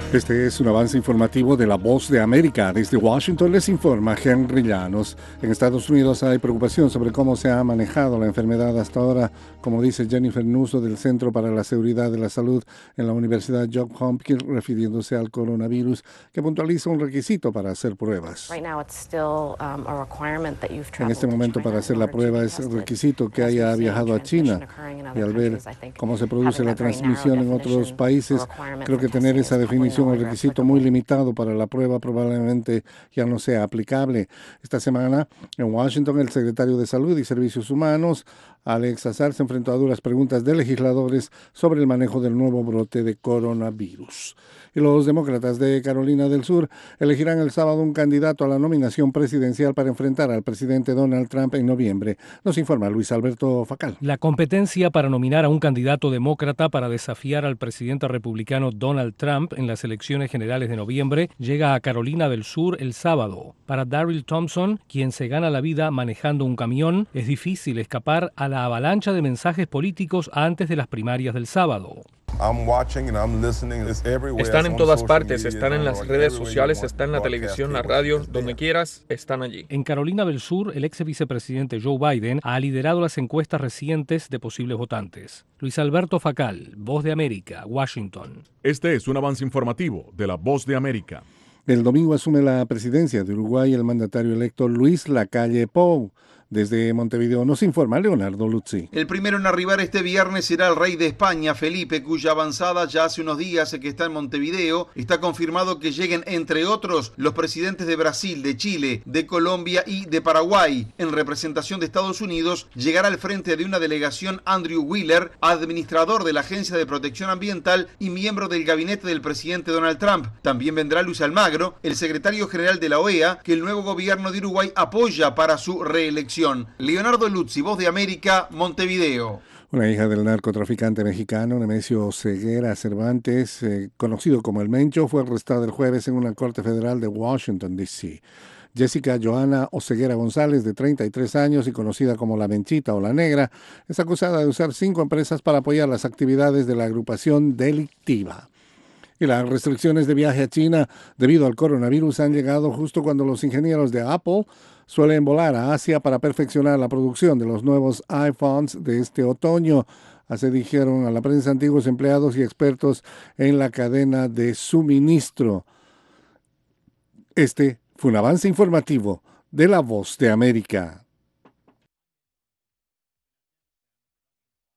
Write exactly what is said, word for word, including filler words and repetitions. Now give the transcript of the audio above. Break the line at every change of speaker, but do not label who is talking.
Este es un avance informativo de La Voz de América. Desde Washington les informa Henry Llanos. En Estados Unidos hay preocupación sobre cómo se ha manejado la enfermedad hasta ahora, como dice Jennifer Nusso del Centro para la Seguridad de la Salud en la Universidad Johns Hopkins, refiriéndose al coronavirus, que puntualiza un requisito para hacer pruebas. En este momento, para hacer la prueba es requisito que haya viajado a China, y al ver cómo se produce la transmisión en otros países, creo que tener esa definición un requisito muy limitado para la prueba probablemente ya no sea aplicable. Esta semana en Washington, el secretario de Salud y Servicios Humanos, Alex Azar, se enfrentó a duras preguntas de legisladores sobre el manejo del nuevo brote de coronavirus. Y los demócratas de Carolina del Sur elegirán el sábado un candidato a la nominación presidencial para enfrentar al presidente Donald Trump en noviembre. Nos informa Luis Alberto Facal.
La competencia para nominar a un candidato demócrata para desafiar al presidente republicano Donald Trump en las elecciones generales de noviembre llega a Carolina del Sur el sábado. Para Daryl Thompson, quien se gana la vida manejando un camión, es difícil escapar a la avalancha de mensajes políticos antes de las primarias del sábado.
Están en todas partes, están en las redes sociales, están en la televisión, la radio, donde quieras, están allí.
En Carolina del Sur, el ex vicepresidente Joe Biden ha liderado las encuestas recientes de posibles votantes. Luis Alberto Facal, Voz de América, Washington.
Este es un avance informativo de La Voz de América.
El domingo asume la presidencia de Uruguay el mandatario electo Luis Lacalle Pou. Desde Montevideo nos informa Leonardo Luzzi.
El primero en arribar este viernes será el rey de España, Felipe, cuya avanzada ya hace unos días que está en Montevideo. Está confirmado que lleguen, entre otros, los presidentes de Brasil, de Chile, de Colombia y de Paraguay. En representación de Estados Unidos, llegará al frente de una delegación Andrew Wheeler, administrador de la Agencia de Protección Ambiental y miembro del gabinete del presidente Donald Trump. También vendrá Luis Almagro, el secretario general de la O E A, que el nuevo gobierno de Uruguay apoya para su reelección. Leonardo Luzzi, Voz de América, Montevideo.
Una hija del narcotraficante mexicano Nemesio Ceguera Cervantes, eh, conocido como El Mencho, fue arrestada el jueves en una corte federal de Washington, D C Jessica Joana Oseguera González, de treinta y tres años y conocida como La Menchita o La Negra, es acusada de usar cinco empresas para apoyar las actividades de la agrupación delictiva. Y las restricciones de viaje a China debido al coronavirus han llegado justo cuando los ingenieros de Apple suelen volar a Asia para perfeccionar la producción de los nuevos iPhones de este otoño. Así dijeron a la prensa antiguos empleados y expertos en la cadena de suministro. Este fue un avance informativo de La Voz de América.